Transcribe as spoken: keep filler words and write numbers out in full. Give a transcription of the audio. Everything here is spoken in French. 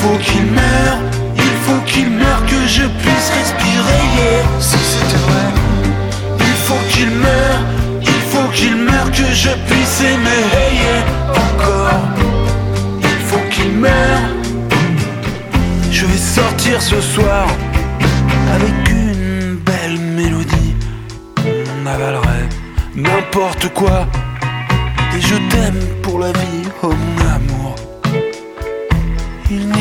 faut qu'il meure, il faut qu'il meure que je puisse respirer. Yeah. Si c'était vrai, il faut qu'il meure, il faut qu'il meure que je puisse aimer. Hey, yeah. Encore, il faut qu'il meure. Je vais sortir ce soir avec une belle mélodie. On avalerait n'importe quoi. Et je t'aime pour la vie, oh mon amour. Il